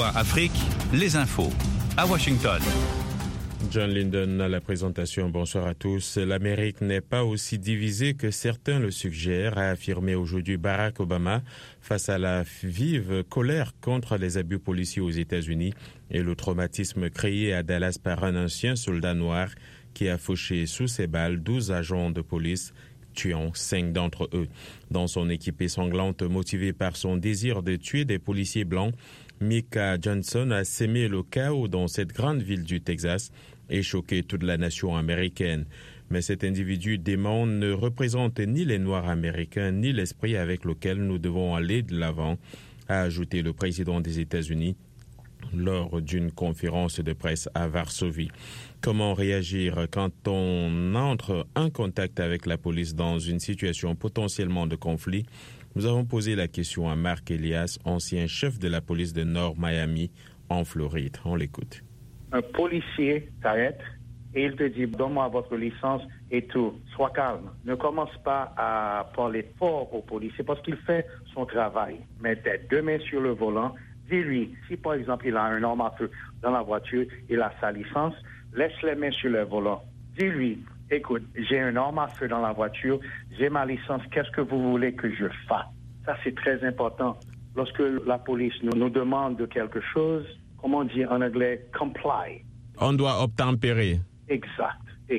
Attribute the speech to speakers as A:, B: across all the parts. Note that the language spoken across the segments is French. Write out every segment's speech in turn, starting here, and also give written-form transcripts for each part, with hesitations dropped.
A: VOA Afrique, les infos, à Washington.
B: John Linden à la présentation. Bonsoir à tous. L'Amérique n'est pas aussi divisée que certains le suggèrent, a affirmé aujourd'hui Barack Obama face à la vive colère contre les abus policiers aux États-Unis et le traumatisme créé à Dallas par un ancien soldat noir qui a fauché sous ses balles 12 agents de police, tuant 5 d'entre eux. Dans son équipée sanglante motivée par son désir de tuer des policiers blancs, Micah Johnson a sémé le chaos dans cette grande ville du Texas et choqué toute la nation américaine. Mais cet individu dément ne représente ni les Noirs américains ni l'esprit avec lequel nous devons aller de l'avant, a ajouté le président des États-Unis lors d'une conférence de presse à Varsovie. Comment réagir quand on entre en contact avec la police dans une situation potentiellement de conflit? Nous avons posé la question à Mark Elias, ancien chef de la police de Nord Miami, en Floride. On l'écoute.
C: Un policier t'arrête et il te dit « Donne-moi votre licence et tout. Sois calme. Ne commence pas à parler fort au policier parce qu'il fait son travail. Mets tes 2 mains sur le volant. Dis-lui, si par exemple il a un arme à feu dans la voiture, il a sa licence, laisse les mains sur le volant. Dis-lui, écoute, j'ai un arme à feu dans la voiture, j'ai ma licence, qu'est-ce que vous voulez que je fasse? Ça, c'est très important. Lorsque la police nous demande de quelque chose, comment on dit en anglais, comply.
B: On doit obtempérer.
C: Exact.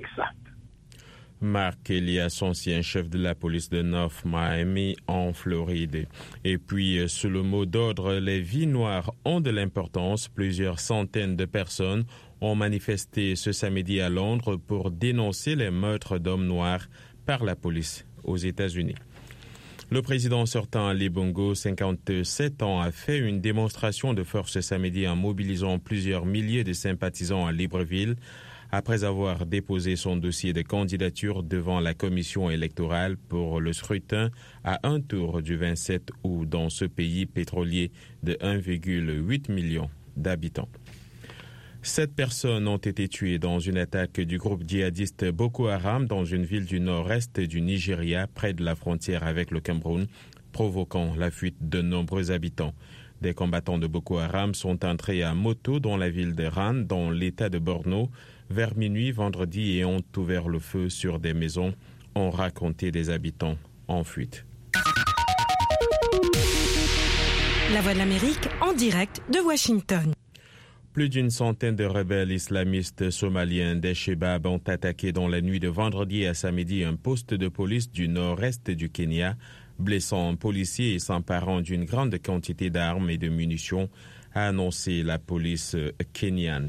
B: Mark Elias, ancien chef de la police de North Miami en Floride. Et puis, sous le mot d'ordre, les vies noires ont de l'importance. Plusieurs centaines de personnes ont manifesté ce samedi à Londres pour dénoncer les meurtres d'hommes noirs par la police aux États-Unis. Le président sortant Ali Bongo, 57 ans, a fait une démonstration de force samedi en mobilisant plusieurs milliers de sympathisants à Libreville après avoir déposé son dossier de candidature devant la commission électorale pour le scrutin à un tour du 27 août dans ce pays pétrolier de 1,8 million d'habitants. 7 personnes ont été tuées dans une attaque du groupe djihadiste Boko Haram dans une ville du nord-est du Nigeria, près de la frontière avec le Cameroun, provoquant la fuite de nombreux habitants. Des combattants de Boko Haram sont entrés à moto dans la ville de Ran, dans l'état de Borno, vers minuit vendredi et ont ouvert le feu sur des maisons, ont raconté des habitants en fuite.
D: La Voix de l'Amérique en direct de Washington.
B: Plus d'une centaine de rebelles islamistes somaliens d'Al-Shabaab ont attaqué dans la nuit de vendredi à samedi un poste de police du nord-est du Kenya, blessant un policier et s'emparant d'une grande quantité d'armes et de munitions, a annoncé la police kenyane.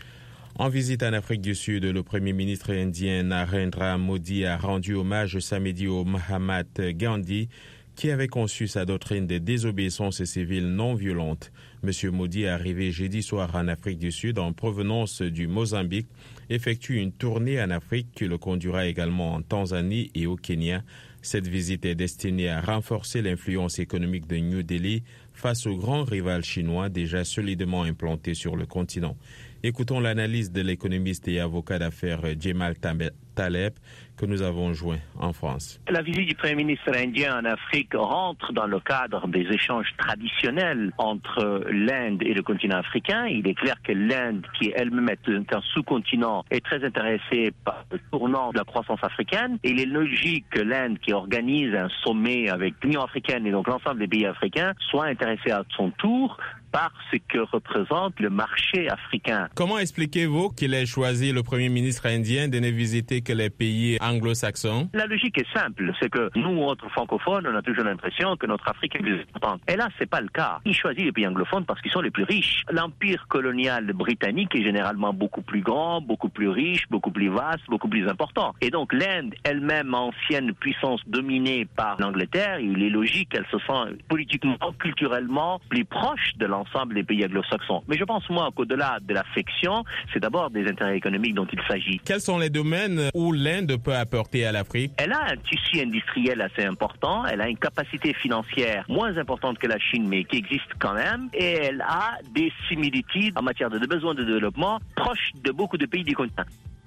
B: En visite en Afrique du Sud, le Premier ministre indien Narendra Modi a rendu hommage samedi au Mahatma Gandhi, qui avait conçu sa doctrine de désobéissance civile non violente. M. Modi est arrivé jeudi soir en Afrique du Sud en provenance du Mozambique, effectue une tournée en Afrique qui le conduira également en Tanzanie et au Kenya. Cette visite est destinée à renforcer l'influence économique de New Delhi face au grand rival chinois déjà solidement implanté sur le continent. Écoutons l'analyse de l'économiste et avocat d'affaires Jemal Taleb que nous avons joint en France.
E: La visite du Premier ministre indien en Afrique rentre dans le cadre des échanges traditionnels entre l'Inde et le continent africain. Il est clair que l'Inde, qui elle-même est un sous-continent, est très intéressée par le tournant de la croissance africaine. Et il est logique que l'Inde, qui organise un sommet avec l'Union africaine et donc l'ensemble des pays africains, soit intéressée à son tour par ce que représente le marché africain.
B: Comment expliquez-vous qu'il ait choisi le Premier ministre indien de ne visiter que les pays anglo-saxons?
E: La logique est simple, c'est que nous, autres francophones, on a toujours l'impression que notre Afrique est plus importante. Et là, c'est pas le cas. Il choisit les pays anglophones parce qu'ils sont les plus riches. L'empire colonial britannique est généralement beaucoup plus grand, beaucoup plus riche, beaucoup plus vaste, beaucoup plus important. Et donc l'Inde, elle-même ancienne puissance dominée par l'Angleterre, il est logique qu'elle se sent politiquement, culturellement plus proche de l'ensemble des pays anglo-saxons. Mais je pense, moi, qu'au-delà de l'affection, c'est d'abord des intérêts économiques dont il s'agit.
B: Quels sont les domaines où l'Inde peut apporter à l'Afrique?
E: Elle a un tissu industriel assez important, elle a une capacité financière moins importante que la Chine, mais qui existe quand même, et elle a des similitudes en matière de besoins de développement proches de beaucoup de pays du continent.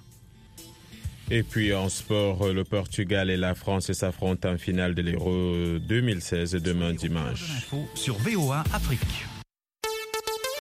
B: Et puis en sport, le Portugal et la France s'affrontent en finale de l'Euro 2016 demain dimanche.
A: Sur VOA Afrique.